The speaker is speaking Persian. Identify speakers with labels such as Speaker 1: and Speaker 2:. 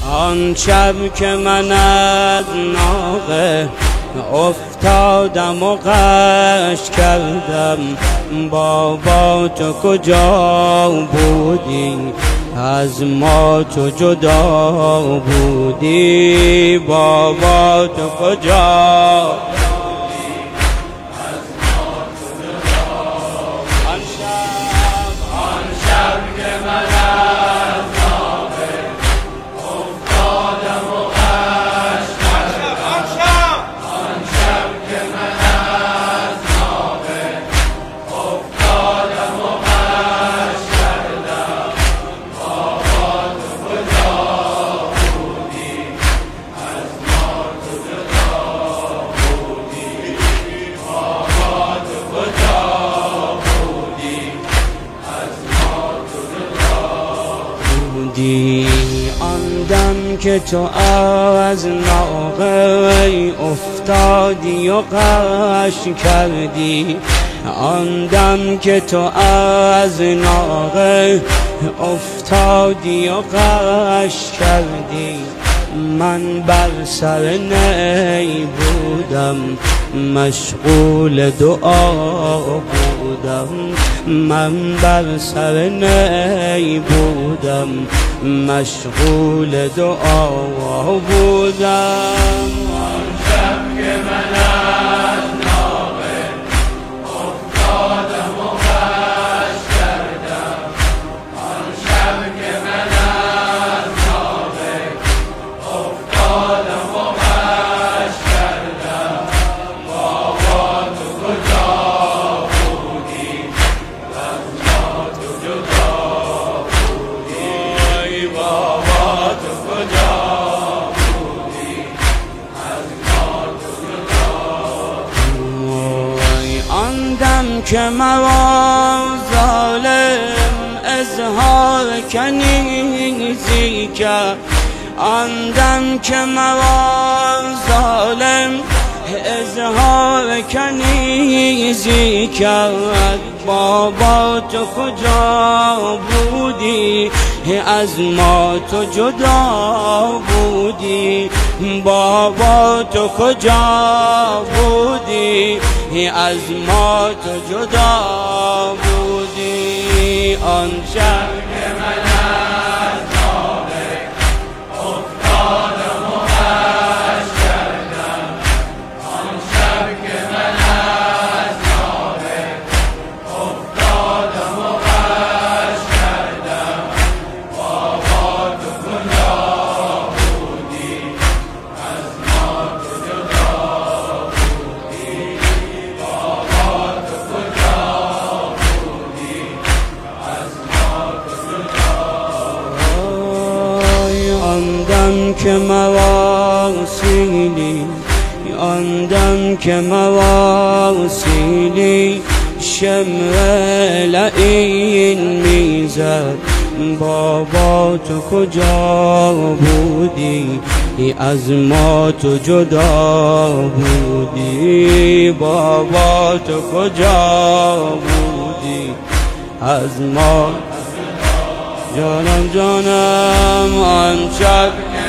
Speaker 1: آن شب که من از ناقه افتادم و غش کردم، بابا تو کجا بودی؟ از ما تو جدا بودی. بابا تو کجا؟ آن دم که تو از ناقه افتادی و غش کردی، آن دم که تو از ناقه افتادی و غش کردی، من بر سر نی بودم مشغول دعا بودم، من بر سر نی بودم مشغول دعا بودم.
Speaker 2: آن شب که من از ناقه افتادم و غش کردم، آن شب که من از ناقه افتادم و غش کردم، بابا تو کجا بودی؟ از ما تو جدا بودی. بابا تو کجا بودی؟ از ما تو جدا
Speaker 1: بودی. آن دم که مرا ظالم اظهار کنیزی کرد، آن دم که مرا ظالم اظهار کنیزی کرد، بابا تو کجا بودی؟ از ما تو جدا بودی. بابا تو کجا بودی؟ از ما تو جدا بودی. آن شب
Speaker 2: که من از ناقه افتادم و غش کردم، آن شب که من از ناقه افتادم و غش کردم، بابا تو کجا بودی؟ از ما تو جدا بودی. بابا تو کجا بودی؟ از ما تو جدا بودی.
Speaker 1: آن دم که مرا سیلی، آن دم که مرا سیلی شمر لعین میزد، بابا تو کجا بودی؟ از ما تو جدا بودی. بابا تو کجا بودی؟ از ما جانم جانم. آن شب